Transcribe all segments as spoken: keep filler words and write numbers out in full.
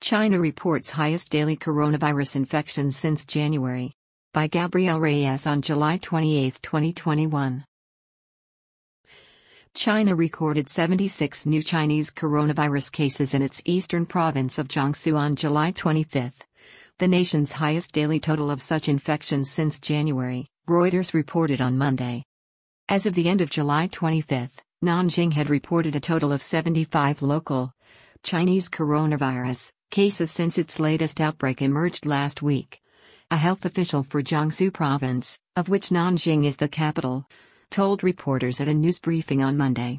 China reports highest daily coronavirus infections since January. By Gabriel Reyes on July twenty-eighth, twenty twenty-one. China recorded seventy-six new Chinese coronavirus cases in its eastern province of Jiangsu on July twenty-fifth, the nation's highest daily total of such infections since January, Reuters reported on Monday. As of the end of July twenty-fifth, Nanjing had reported a total of seventy-five local Chinese coronavirus cases since its latest outbreak emerged last week. A health official for Jiangsu province, of which Nanjing is the capital, told reporters at a news briefing on Monday.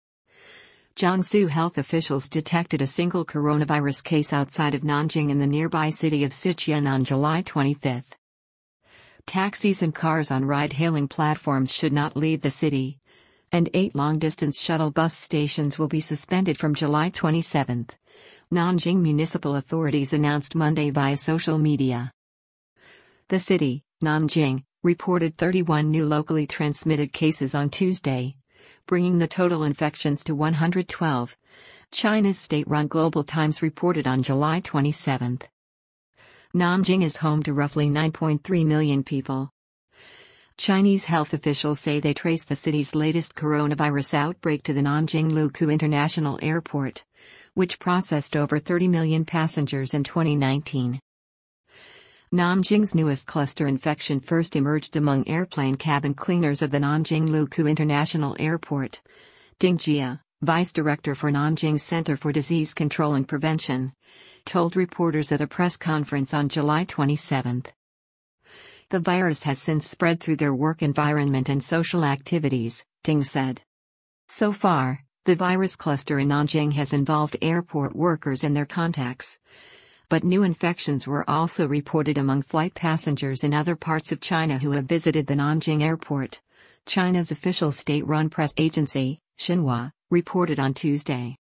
Jiangsu health officials detected a single coronavirus case outside of Nanjing in the nearby city of Sichuan on July twenty-fifth. Taxis and cars on ride-hailing platforms should not leave the city, and eight long-distance shuttle bus stations will be suspended from July twenty-seventh, Nanjing municipal authorities announced Monday via social media. The city, Nanjing, reported thirty-one new locally transmitted cases on Tuesday, bringing the total infections to one hundred twelve, China's state-run Global Times reported on July twenty-seventh. Nanjing is home to roughly nine point three million people. Chinese health officials say they traced the city's latest coronavirus outbreak to the Nanjing Lukou International Airport, which processed over thirty million passengers in twenty nineteen. Nanjing's newest cluster infection first emerged among airplane cabin cleaners of the Nanjing Lukou International Airport. Ding Jia, vice director for Nanjing Center for Disease Control and Prevention, told reporters at a press conference on July twenty-seventh. The virus has since spread through their work environment and social activities, Ding said. So far, the virus cluster in Nanjing has involved airport workers and their contacts. But new infections were also reported among flight passengers in other parts of China who have visited the Nanjing airport, China's official state-run press agency, Xinhua, reported on Tuesday.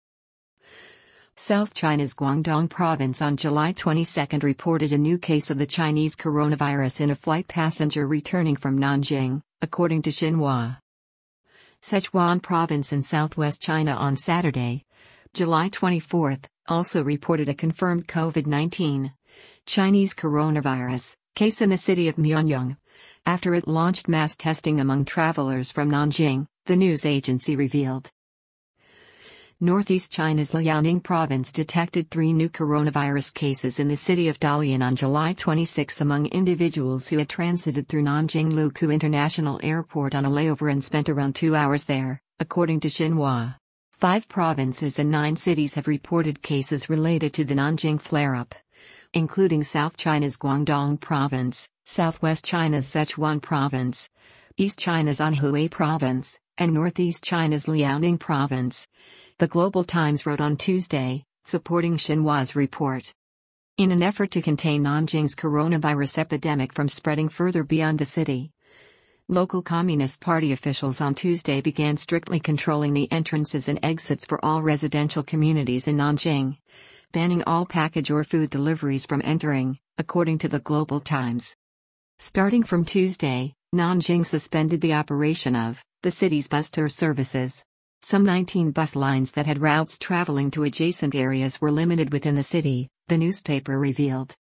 South China's Guangdong province on July twenty-second reported a new case of the Chinese coronavirus in a flight passenger returning from Nanjing, according to Xinhua. Sichuan province in southwest China on Saturday, July twenty-fourth, also reported a confirmed COVID nineteen Chinese coronavirus case in the city of Mianyang, after it launched mass testing among travelers from Nanjing, the news agency revealed. Northeast China's Liaoning province detected three new coronavirus cases in the city of Dalian on July twenty-sixth among individuals who had transited through Nanjing Lukou International Airport on a layover and spent around two hours there, according to Xinhua. Five provinces and nine cities have reported cases related to the Nanjing flare-up, including South China's Guangdong province, Southwest China's Sichuan province, East China's Anhui province, and Northeast China's Liaoning province, the Global Times wrote on Tuesday, supporting Xinhua's report. In an effort to contain Nanjing's coronavirus epidemic from spreading further beyond the city, local Communist Party officials on Tuesday began strictly controlling the entrances and exits for all residential communities in Nanjing, banning all package or food deliveries from entering, according to the Global Times. Starting from Tuesday, Nanjing suspended the operation of the city's bus tour services. Some nineteen bus lines that had routes traveling to adjacent areas were limited within the city, the newspaper revealed.